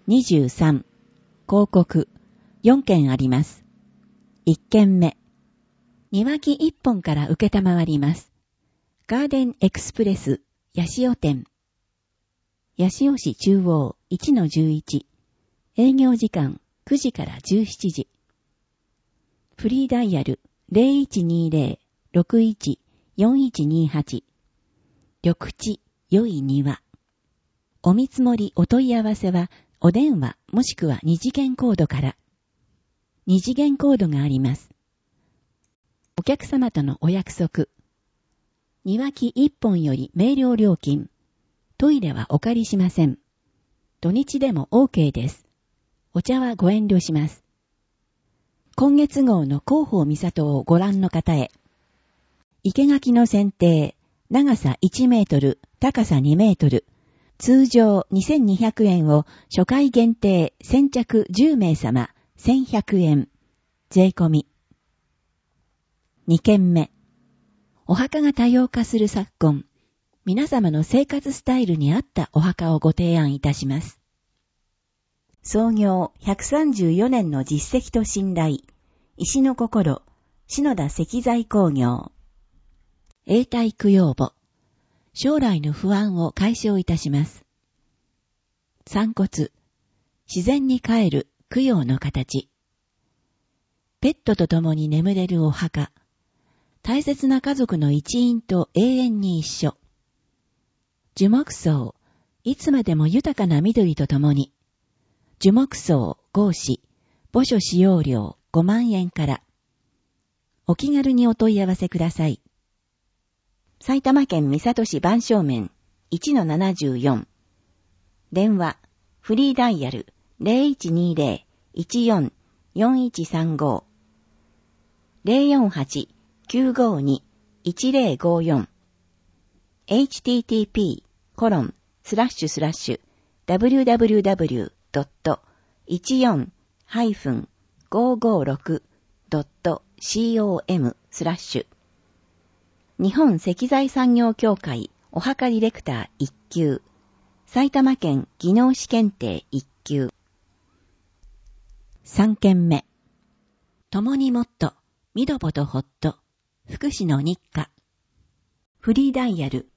23、広告、4件あります。1件目、庭木1本から受けたまわります。ガーデンエクスプレス、八潮店。八潮市中央 1-11。営業時間9時から17時。フリーダイヤル 0120-61-4128。緑地、良い庭。お見積もりお問い合わせは、お電話もしくは二次元コードから。二次元コードがあります。お客様とのお約束。庭木1本より明瞭料金。トイレはお借りしません。土日でも OK です。お茶はご遠慮します。今月号の広報三里をご覧の方へ。生垣の剪定、長さ1メートル、高さ2メートル。通常2200円を初回限定先着10名様1100円。税込み。2件目。お墓が多様化する昨今。皆様の生活スタイルに合ったお墓をご提案いたします。創業134年の実績と信頼。石の心、篠田石材工業。永代供養墓。将来の不安を解消いたします。散骨。自然に帰る供養の形。ペットと共に眠れるお墓。大切な家族の一員と永遠に一緒。樹木葬。いつまでも豊かな緑と共に。樹木葬、合祀、墓所使用料5万円から。お気軽にお問い合わせください。埼玉県三郷市番正面 1-74。電話、フリーダイヤル 0120-14-4135。048-952-1054。http://www.14-556.com/日本石材産業協会お墓ディレクター1級埼玉県技能士検定1級3件目共にもっとみどぼとほっと福祉の日課フリーダイヤル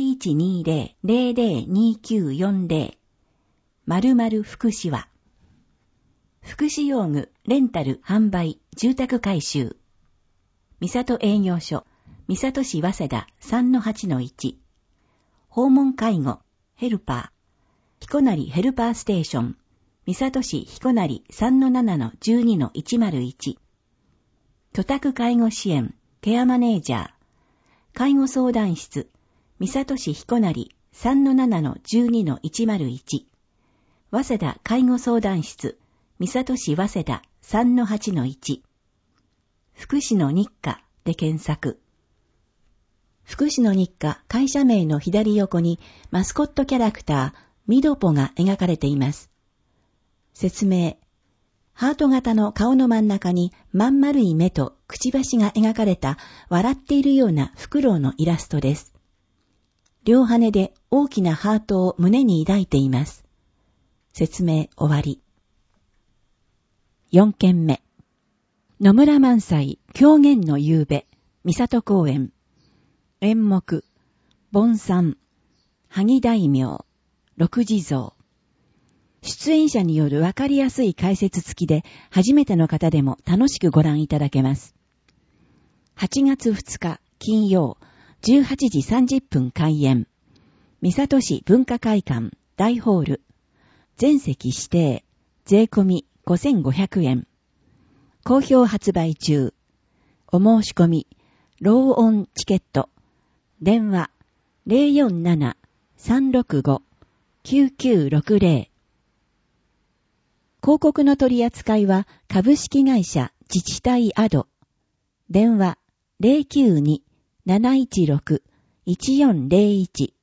0120-002940 〇〇福祉は福祉用具レンタル販売住宅改修三郷営業所三郷市早稲田 3-8-1 訪問介護ヘルパー彦成ヘルパーステーション三郷市彦成 3-7-12-101 居宅介護支援ケアマネージャー介護相談室三郷市彦成 3-7-12-101 早稲田介護相談室三郷市早稲田 3-8-1 福祉の日課で検索福祉の日課会社名の左横にマスコットキャラクターミドポが描かれています。説明。ハート型の顔の真ん中にまん丸い目とくちばしが描かれた笑っているようなフクロウのイラストです。両羽で大きなハートを胸に抱いています。説明終わり。4件目。野村萬斎狂言の夕べ三郷公園演目盆山萩大名六地蔵出演者によるわかりやすい解説付きで初めての方でも楽しくご覧いただけます。8月2日金曜18時30分開演三郷市文化会館大ホール全席指定税込み5500円好評発売中お申し込みローオンチケット電話 047-365-9960 広告の取り扱いは株式会社自治体アド電話 092-716-1401